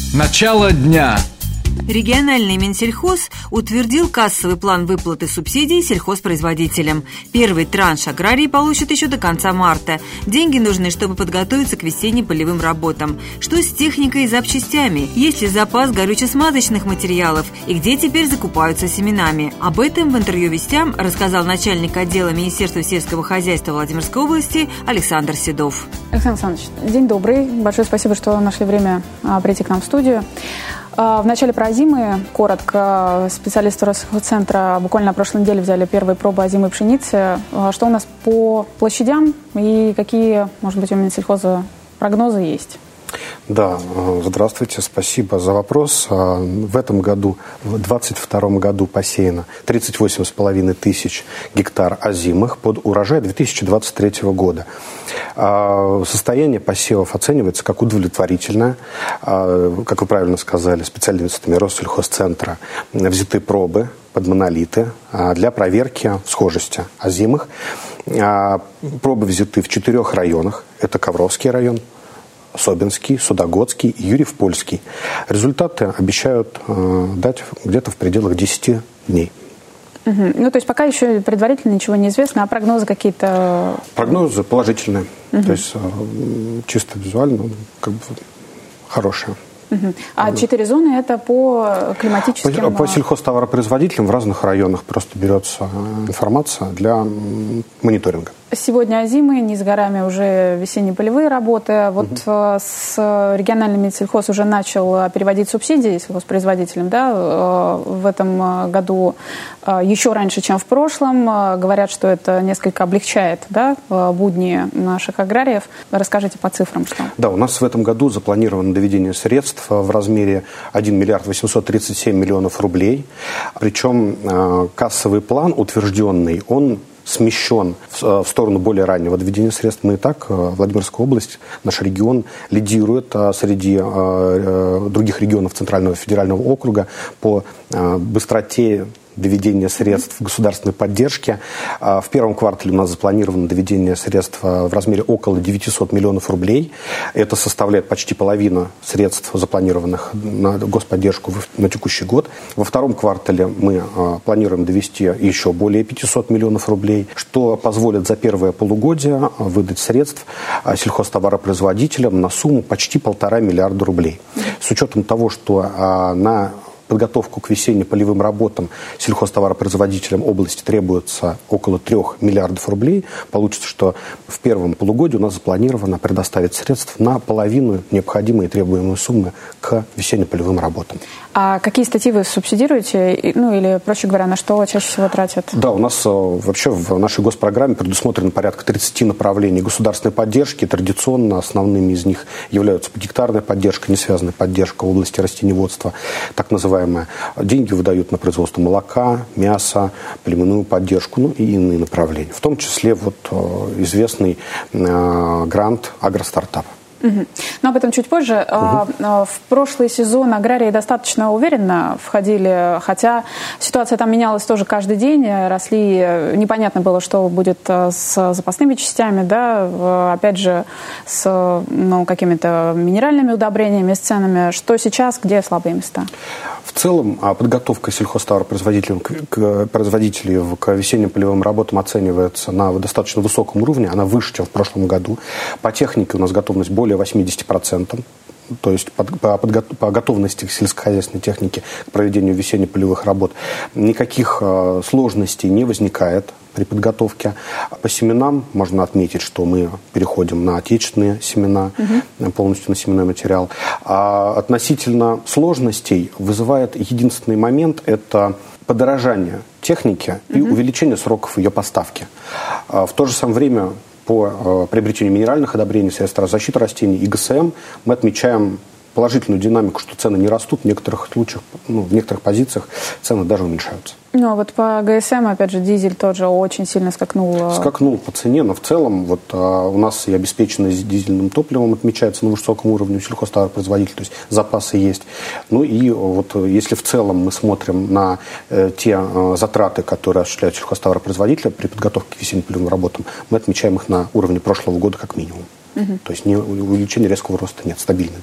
Начало дня. Региональный Минсельхоз утвердил кассовый план выплаты субсидий сельхозпроизводителям. Первый транш аграрии получат еще до конца марта. Деньги нужны, чтобы подготовиться к весенне-полевым работам. Что с техникой и запчастями? Есть ли запас горюче-смазочных материалов? И где теперь закупаются семенами? Об этом в интервью «Вестям» рассказал начальник отдела Министерства сельского хозяйства Владимирской области Александр Седов. Александр Александрович, день добрый. Большое спасибо, что нашли время прийти к нам в студию. В начале про озимы, коротко, специалисты Россельхозцентра буквально на прошлой неделе взяли первые пробы озимой пшеницы. Что у нас по площадям и какие, может быть, у Минсельхоза прогнозы есть? Да, здравствуйте, спасибо за вопрос. В этом году, в 2022 году посеяно 38,5 тысяч гектар озимых под урожай 2023 года. Состояние посевов оценивается как удовлетворительное. Как вы правильно сказали, специалистами Россельхозцентра взяты пробы под монолиты для проверки схожести озимых. Пробы взяты в 4 районах. Это Ковровский район, Собинский, Судогодский и Юрьев-Польский. Результаты обещают дать где-то в пределах 10 дней. Ну, то есть пока еще предварительно ничего не известно, а прогнозы какие-то? Прогнозы положительные. То есть чисто визуально хорошие. А 4 зоны – это по климатическим… По сельхозтоваропроизводителям в разных районах просто берется информация для мониторинга. Сегодня озимы, не с горами уже весенне-полевые работы. Вот с региональным Минсельхоз уже начал переводить субсидии сельхозпроизводителям. Да? В этом году еще раньше, чем в прошлом. Говорят, что это несколько облегчает, да, будни наших аграриев. Расскажите по цифрам, что. Да, у нас в этом году запланировано доведение средств в размере 1 миллиард 837 миллионов рублей. Причем кассовый план утвержденный, он смещен в сторону более раннего доведения средств. Мы и так, Владимирская область, наш регион, лидирует среди других регионов Центрального федерального округа по быстроте доведения средств государственной поддержки. В первом квартале у нас запланировано доведение средств в размере около 900 миллионов рублей. Это составляет почти половину средств, запланированных на господдержку на текущий год. Во втором квартале мы планируем довести еще более 500 миллионов рублей, что позволит за первое полугодие выдать средств сельхозтоваропроизводителям на сумму почти 1,5 миллиарда рублей. С учетом того, что на подготовку к весенне-полевым работам сельхозтоваропроизводителям области требуется около 3 миллиардов рублей. Получится, что в первом полугодии у нас запланировано предоставить средств на половину необходимой и требуемой суммы к весенне-полевым работам. А какие статьи вы субсидируете? Ну, или, проще говоря, на что чаще всего тратят? Да, у нас вообще в нашей госпрограмме предусмотрено порядка 30 направлений государственной поддержки. Традиционно основными из них являются гектарная поддержка, несвязанная поддержка в области растениеводства, так называемая. Деньги выдают на производство молока, мяса, племенную поддержку, ну и иные направления. В том числе вот известный грант «Агростартап». Но об этом чуть позже. В прошлый сезон аграрии достаточно уверенно входили, хотя ситуация там менялась тоже каждый день, росли, непонятно было, что будет с запасными частями, да, опять же, с какими-то минеральными удобрениями, с ценами. Что сейчас, где слабые места? В целом, подготовка сельхозтоваропроизводителей к весенним полевым работам оценивается на достаточно высоком уровне. Она выше, чем в прошлом году. По технике у нас готовность более 80%. То есть по готовности к сельскохозяйственной технике к проведению весенне-полевых работ никаких сложностей не возникает при подготовке. По семенам можно отметить, что мы переходим на отечественные семена, полностью на семенной материал. А относительно сложностей вызывает единственный момент – это подорожание техники и увеличение сроков ее поставки. В то же самое время по приобретению минеральных удобрений, средств защиты растений и ГСМ мы отмечаем положительную динамику, что цены не растут, в некоторых случаях, в некоторых позициях цены даже уменьшаются. Ну, а вот по ГСМ, опять же, дизель тоже очень сильно скакнул. Скакнул по цене, но в целом вот у нас и обеспеченность дизельным топливом отмечается на высоком уровне у сельхозтоваропроизводителей, то есть запасы есть. Ну и вот если в целом мы смотрим на те затраты, которые осуществляют сельхозтоваропроизводители при подготовке к весенне-полевым работам, мы отмечаем их на уровне прошлого года как минимум. То есть увеличения резкого роста нет, стабильные цены.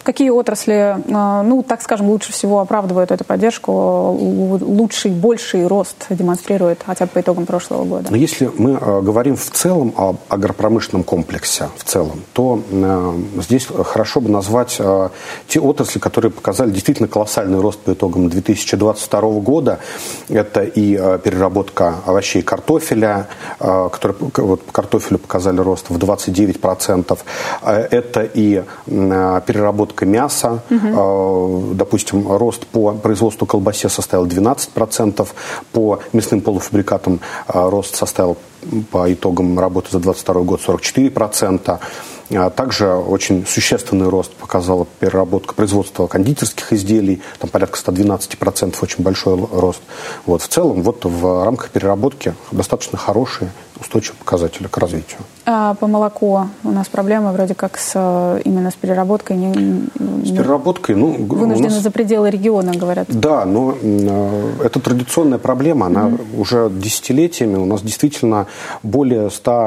Какие отрасли, так скажем, лучше всего оправдывают эту поддержку, лучший, больший рост демонстрирует хотя бы по итогам прошлого года? Но если мы говорим в целом об агропромышленном комплексе, в целом, то здесь хорошо бы назвать те отрасли, которые показали действительно колоссальный рост по итогам 2022 года. Это и переработка овощей и картофеля, которые по картофелю показали рост в 29%. Это и переработка мяса. Допустим, рост по производству колбасе составил 12%, по мясным полуфабрикатам рост составил по итогам работы за 2022 год 44%. Также очень существенный рост показала переработка производства кондитерских изделий, там порядка 112%, очень большой рост. В целом, в рамках переработки достаточно хорошие, устойчивые показатели к развитию. А по молоку у нас проблемы вроде как именно с переработкой. С переработкой, вынуждены за пределы региона, говорят. Да, но это традиционная проблема, она уже десятилетиями. У нас действительно более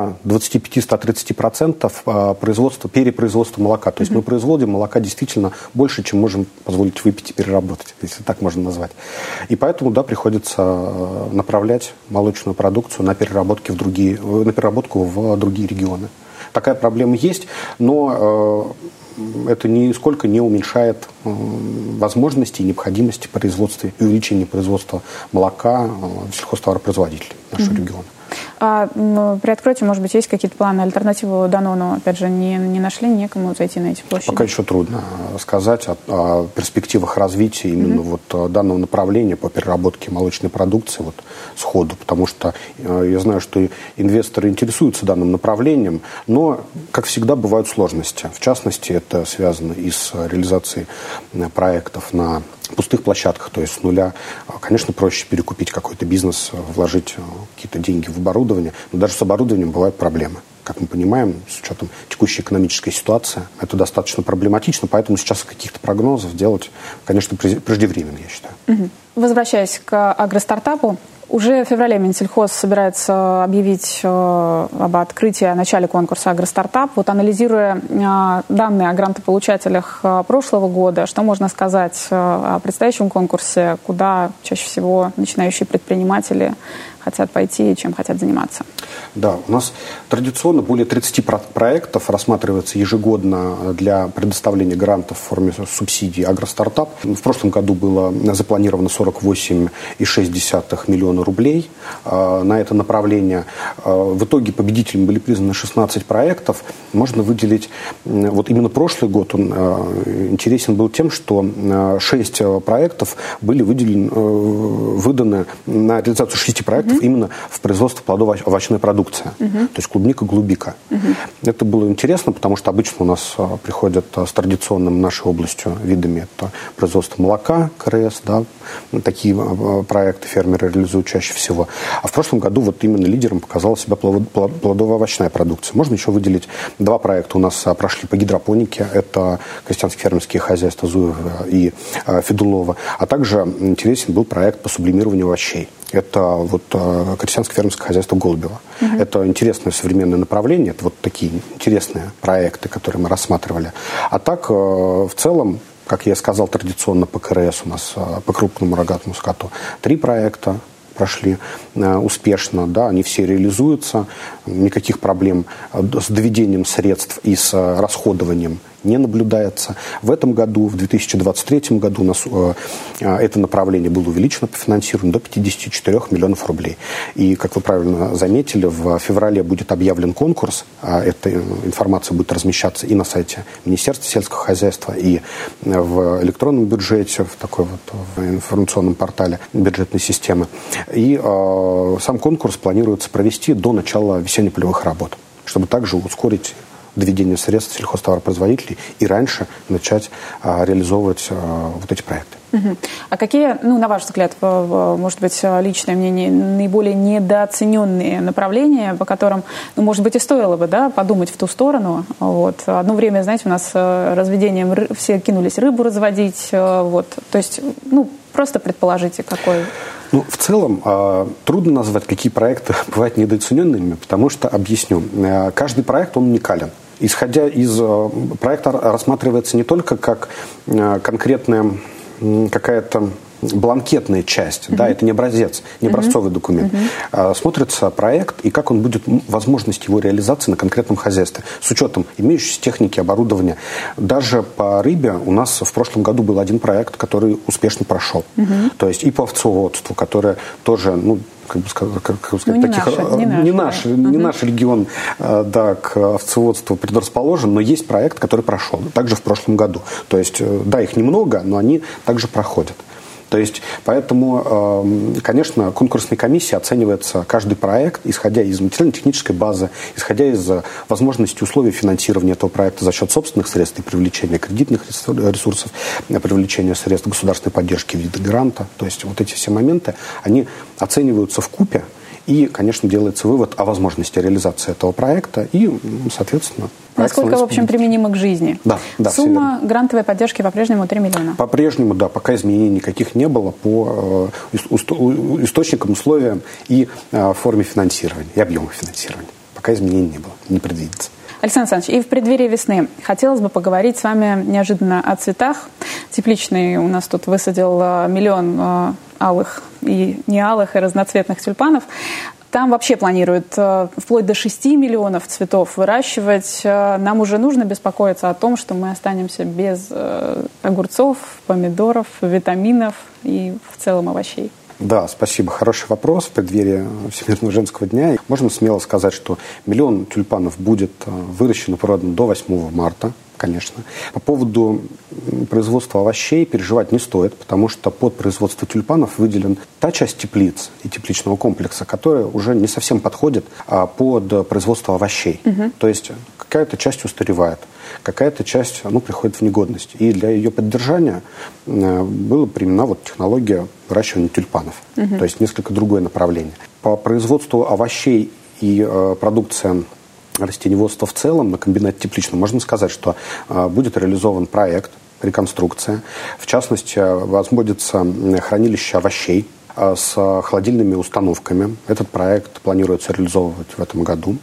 125-130% перепроизводства молока. То есть мы производим молока действительно больше, чем можем позволить выпить и переработать, если так можно назвать. И поэтому, приходится направлять молочную продукцию на переработку в другие регионы. Такая проблема есть, но это нисколько не уменьшает возможности и необходимости производства и увеличения производства молока сельхозтоваропроизводителей нашего региона. Приоткройте, может быть, есть какие-то планы, альтернативу Данону, опять же, не нашли, некому зайти на эти площади? Пока еще трудно сказать о перспективах развития именно данного направления по переработке молочной продукции сходу, потому что я знаю, что инвесторы интересуются данным направлением, но, как всегда, бывают сложности. В частности, это связано и с реализацией проектов на пустых площадках, то есть с нуля. Конечно, проще перекупить какой-то бизнес, вложить какие-то деньги в оборудование, но даже с оборудованием бывают проблемы. Как мы понимаем, с учетом текущей экономической ситуации, это достаточно проблематично, поэтому сейчас каких-то прогнозов делать, конечно, преждевременно, я считаю. Возвращаясь к агростартапу, уже в феврале Минсельхоз собирается объявить об открытии, о начале конкурса «Агростартап». Анализируя данные о грантополучателях прошлого года, что можно сказать о предстоящем конкурсе, куда чаще всего начинающие предприниматели хотят пойти и чем хотят заниматься? Да, у нас традиционно более 30 проектов рассматривается ежегодно для предоставления грантов в форме субсидий «Агростартап». В прошлом году было запланировано 48,6 миллиона рублей на это направление. В итоге победителями были признаны 16 проектов. Можно выделить, именно прошлый год он интересен был тем, что 6 проектов были выданы на реализацию 6 проектов именно в производство плодово-овощной продукции, то есть клубника, голубика. Это было интересно, потому что обычно у нас приходят с традиционным нашей областью видами. Это производство молока, КРС, такие проекты фермеры реализуют чаще всего. А в прошлом году именно лидером показала себя плодово-овощная продукция. Можно еще выделить 2 проекта у нас прошли по гидропонике. Это крестьянские фермерские хозяйства Зуева и Федулова. А также интересен был проект по сублимированию овощей. Это крестьянское фермерское хозяйство Голубева. Это интересное современное направление. Это такие интересные проекты, которые мы рассматривали. А так, в целом, как я сказал, традиционно по КРС у нас, по крупному рогатому скоту, 3 проекта прошли успешно, они все реализуются, никаких проблем с доведением средств и с расходованием не наблюдается. В этом году, в 2023 году, у нас это направление было увеличено по финансированию до 54 миллионов рублей. И, как вы правильно заметили, в феврале будет объявлен конкурс. Эта информация будет размещаться и на сайте Министерства сельского хозяйства, и в электронном бюджете, в такой в информационном портале бюджетной системы. И сам конкурс планируется провести до начала весенне-полевых работ, чтобы также ускорить доведение средств сельхозтоваропроизводителей и раньше начать реализовывать эти проекты. А какие, на ваш взгляд, может быть, личное мнение, наиболее недооцененные направления, по которым, может быть, и стоило бы подумать в ту сторону? Одно время, знаете, у нас разведением все кинулись рыбу разводить. То есть, просто предположите, какой... В целом, трудно назвать, какие проекты бывают недооцененными, потому что, объясню, каждый проект, он уникален. исходя из проекта, рассматривается не только как конкретная какая-то бланкетная часть, да, это не образец, не образцовый документ. Смотрится проект и как он будет, возможность его реализации на конкретном хозяйстве, с учетом имеющейся техники, оборудования. Даже по рыбе у нас в прошлом году был один проект, который успешно прошел. То есть и по овцеводству, которое тоже, ну, как бы сказать, не наш регион, да, к овцеводству предрасположен, но есть проект, который прошел, также в прошлом году. То есть, да, их немного, но они также проходят. То есть, поэтому, конечно, конкурсной комиссией оценивается каждый проект, исходя из материально-технической базы, исходя из возможности условий финансирования этого проекта за счет собственных средств и привлечения кредитных ресурсов, привлечения средств государственной поддержки в виде гранта. То есть, вот эти все моменты, они оцениваются вкупе, и, конечно, делается вывод о возможности реализации этого проекта и, соответственно, насколько, в общем, применимо к жизни. Да, сумма грантовой поддержки по-прежнему 3 миллиона. По-прежнему, да, пока изменений никаких не было по источникам, условиям и форме финансирования, и объему финансирования. Пока изменений не было, не предвидится. Александр Александрович, и в преддверии весны хотелось бы поговорить с вами неожиданно о цветах. Тепличный у нас тут высадил 1 миллион алых и не алых, и разноцветных тюльпанов. Там вообще планируют вплоть до 6 миллионов цветов выращивать. Нам уже нужно беспокоиться о том, что мы останемся без огурцов, помидоров, витаминов и в целом овощей. Да, спасибо. Хороший вопрос в преддверии Всемирного женского дня. Можно смело сказать, что 1 миллион тюльпанов будет выращено и продано до 8 марта. Конечно. По поводу производства овощей переживать не стоит, потому что под производство тюльпанов выделена та часть теплиц и тепличного комплекса, которая уже не совсем подходит под производство овощей. То есть какая-то часть устаревает, какая-то часть приходит в негодность. И для ее поддержания была применена технология выращивания тюльпанов. То есть несколько другое направление. По производству овощей и продукции растениеводства в целом на комбинате тепличном можно сказать, что будет реализован проект, реконструкция. В частности, возводится хранилище овощей с холодильными установками. Этот проект планируется реализовывать в этом году.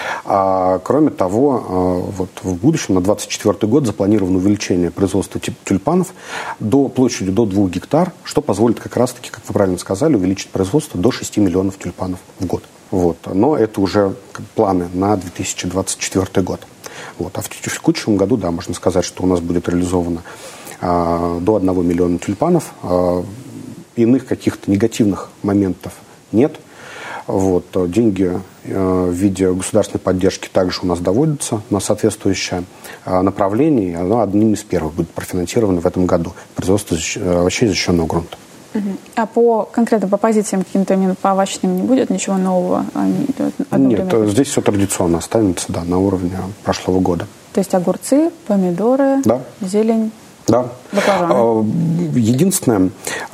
Кроме того, в будущем, на 2024 год, запланировано увеличение производства тюльпанов площадью до 2 гектар, что позволит как раз-таки, как вы правильно сказали, увеличить производство до 6 миллионов тюльпанов в год. Но это уже планы на 2024 год. А в текущем году, да, можно сказать, что у нас будет реализовано до 1 миллиона тюльпанов. Иных каких-то негативных моментов нет. Деньги в виде государственной поддержки также у нас доводятся на соответствующее направление. И оно одним из первых будет профинансировано в этом году. Производство овощей защищенного грунта. А конкретно по позициям каким-то именно по овощным не будет ничего нового? Нет, здесь все традиционно останется, да, на уровне прошлого года. То есть огурцы, помидоры, да, зелень, да. баклажаны? Единственное,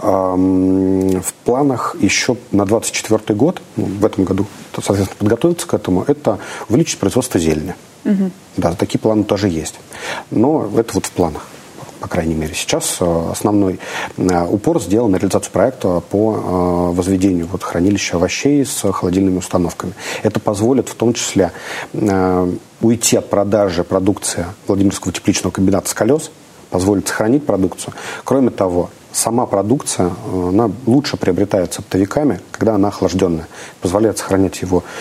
в планах еще на 2024 год, в этом году, соответственно, подготовиться к этому, это увеличить производство зелени. Да, такие планы тоже есть. Но это в планах. По крайней мере, сейчас основной упор сделан на реализацию проекта по возведению хранилища овощей с холодильными установками. Это позволит в том числе уйти от продажи продукции Владимирского тепличного комбината с колес, позволит сохранить продукцию. Кроме того, сама продукция, она лучше приобретается оптовиками, когда она охлажденная. Позволяет сохранять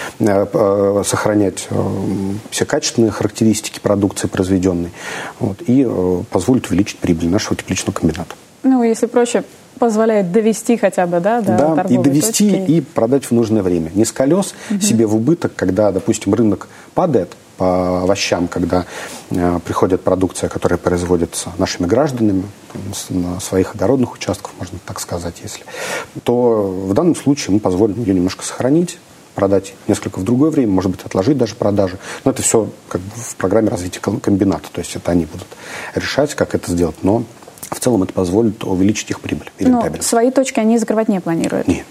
все качественные характеристики продукции произведенной. И позволит увеличить прибыль нашего тепличного комбината. Если проще, позволяет довести хотя бы, до торговой и довести, точки. И продать в нужное время. Не с колес себе в убыток, когда, допустим, рынок падает по овощам, когда приходит продукция, которая производится нашими гражданами на своих огородных участках, можно так сказать, то в данном случае мы позволим ее немножко сохранить, продать несколько в другое время, может быть, отложить даже продажи. Но это все в программе развития комбината. То есть это они будут решать, как это сделать. Но в целом это позволит увеличить их прибыль и рентабельность. Но свои точки они закрывать не планируют? Нет.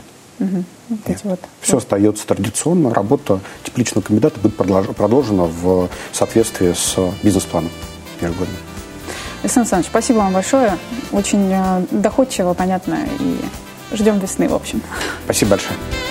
Все остается традиционно. Работа тепличного комбината будет продолжена в соответствии с бизнес-планом ежегодно. Александр Александрович, спасибо вам большое. Очень доходчиво, понятно. И ждем весны, в общем. Спасибо большое.